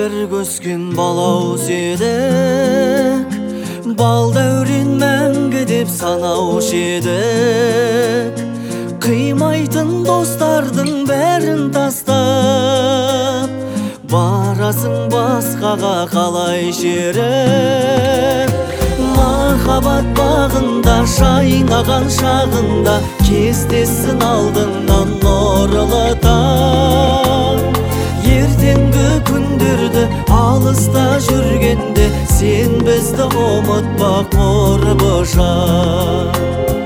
бір көскен балауыз едік, бал дәурен мәңгі деп санаушы едік. Қимайтын достардың бәрін тастап, барасың басқаға қалай шеріп. Махаббат бағында шайнаған шағында, кестесін алдыңнан нұрлы таң. Ертеңгі күндерді алыста жүргенде, сен бізді ұмытпақ бұрбыжан.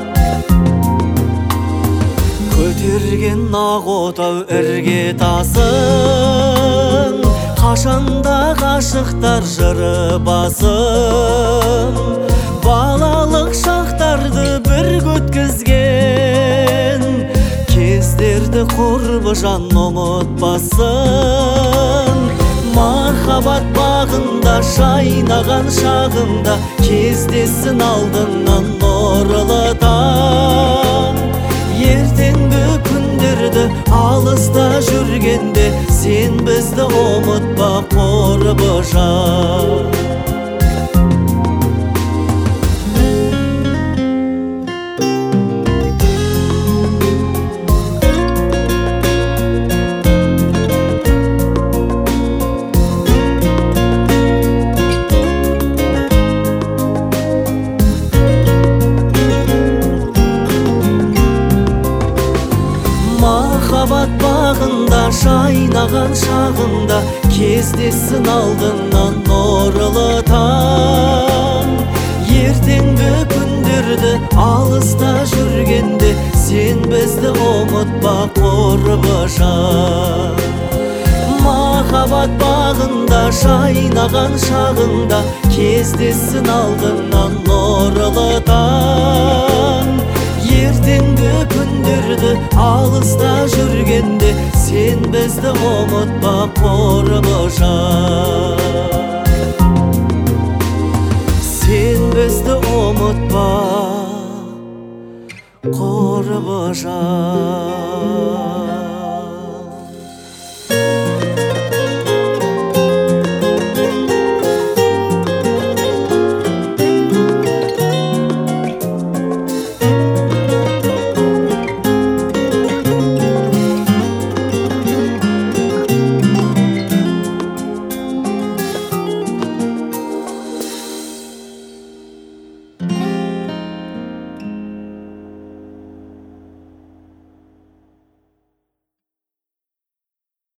Көтерген ақ отау ірге тасын, қашанда ғашықтар жыры басын. Балалық шақтарды бір өткізген, кездерді құрбыжан ұмытпасын. Махаббат бағында шайнаған шағында, кездесін алдыңнан нұрлы таң. Ертеңгі күндерді алыста жүргенде, сен бізді ұмытпақ бұрбыжан. Махаббат бағында шайнаған шағында, кездесін алдыңнан нұрлы таң. Ертеңгі күндерді алыста жүргенде, сен бізді ұмытпақ бұрбыжан. Махаббат бағында шайнаған шағында, кездесін алдыңнан нұрлы таң. Ертеңгі күндерді алыста жүргенде, сен бізді ұмытпақ бұрбыжан. Сен бізді ұмытпақ бұрбыжан.